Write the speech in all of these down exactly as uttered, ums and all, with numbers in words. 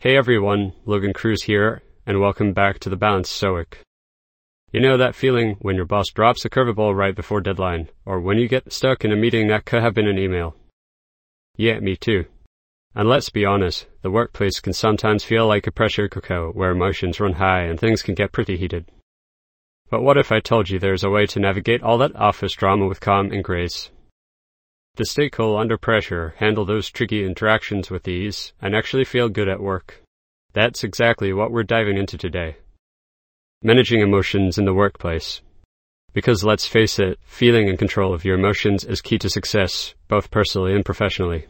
Hey everyone, Logan Cruz here, and welcome back to The Balanced Stoic. You know that feeling when your boss drops a curveball right before deadline, or when you get stuck in a meeting that could have been an email? Yeah, me too. And let's be honest, the workplace can sometimes feel like a pressure cooker where emotions run high and things can get pretty heated. But what if I told you there's a way to navigate all that office drama with calm and grace? To stay cool under pressure, handle those tricky interactions with ease, and actually feel good at work. That's exactly what we're diving into today. Managing emotions in the workplace. Because let's face it, feeling in control of your emotions is key to success, both personally and professionally.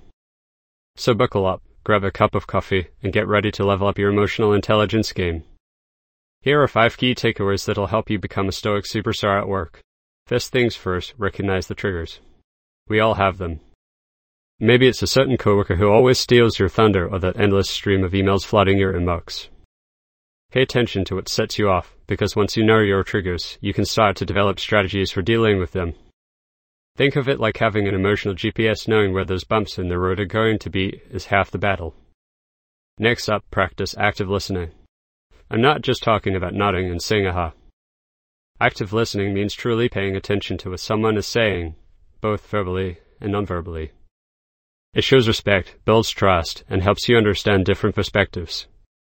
So buckle up, grab a cup of coffee, and get ready to level up your emotional intelligence game. Here are five key takeaways that'll help you become a Stoic superstar at work. First things first, recognize the triggers. We all have them. Maybe it's a certain coworker who always steals your thunder or that endless stream of emails flooding your inbox. Pay attention to what sets you off, because once you know your triggers, you can start to develop strategies for dealing with them. Think of it like having an emotional G P S. Knowing where those bumps in the road are going to be is half the battle. Next up, practice active listening. I'm not just talking about nodding and saying aha. Active listening means truly paying attention to what someone is saying, both verbally and non-verbally. It shows respect, builds trust, and helps you understand different perspectives.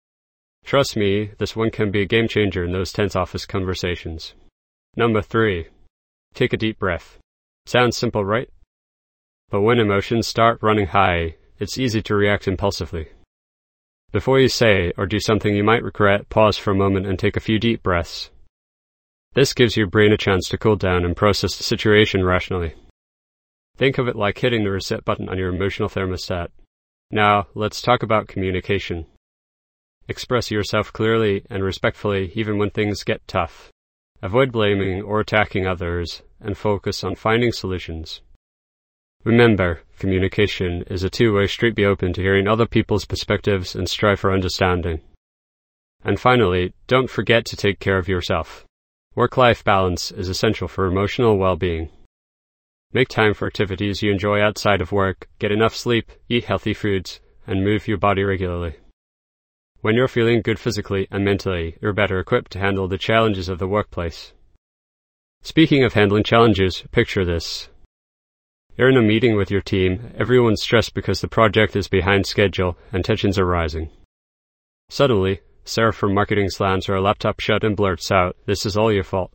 Trust me, this one can be a game changer in those tense office conversations. Number three, take a deep breath. Sounds simple, right? But when emotions start running high, it's easy to react impulsively. Before you say or do something you might regret, pause for a moment and take a few deep breaths. This gives your brain a chance to cool down and process the situation rationally. Think of it like hitting the reset button on your emotional thermostat. Now, let's talk about communication. Express yourself clearly and respectfully even when things get tough. Avoid blaming or attacking others, and focus on finding solutions. Remember, communication is a two-way street. Be open to hearing other people's perspectives and strive for understanding. And finally, don't forget to take care of yourself. Work-life balance is essential for emotional well-being. Make time for activities you enjoy outside of work, get enough sleep, eat healthy foods, and move your body regularly. When you're feeling good physically and mentally, you're better equipped to handle the challenges of the workplace. Speaking of handling challenges, picture this. You're in a meeting with your team, everyone's stressed because the project is behind schedule and tensions are rising. Suddenly, Sarah from marketing slams her laptop shut and blurts out, "This is all your fault."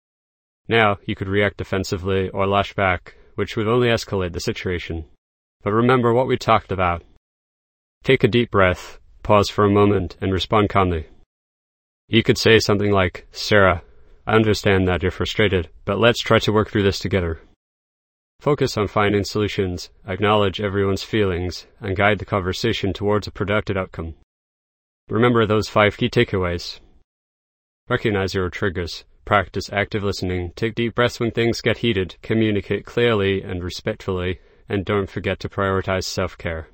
Now, you could react defensively or lash back, which would only escalate the situation. But remember what we talked about. Take a deep breath, pause for a moment, and respond calmly. You could say something like, "Sarah, I understand that you're frustrated, but let's try to work through this together." Focus on finding solutions, acknowledge everyone's feelings, and guide the conversation towards a productive outcome. Remember those five key takeaways. Recognize your triggers. Practice active listening, take deep breaths when things get heated, communicate clearly and respectfully, and don't forget to prioritize self-care.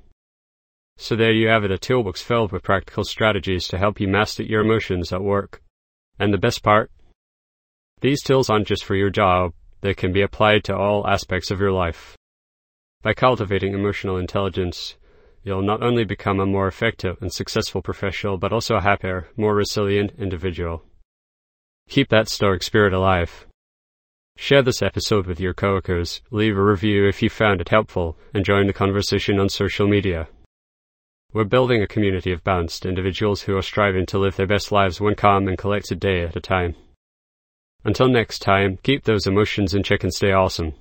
So there you have it, a toolbox filled with practical strategies to help you master your emotions at work. And the best part? These tools aren't just for your job, they can be applied to all aspects of your life. By cultivating emotional intelligence, you'll not only become a more effective and successful professional, but also a happier, more resilient individual. Keep that Stoic spirit alive. Share this episode with your coworkers, leave a review if you found it helpful, and join the conversation on social media. We're building a community of balanced individuals who are striving to live their best lives one calm and collected day at a time. Until next time, keep those emotions in check and stay awesome.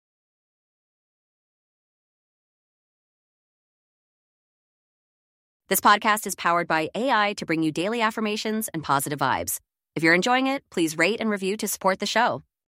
This podcast is powered by A I to bring you daily affirmations and positive vibes. If you're enjoying it, please rate and review to support the show.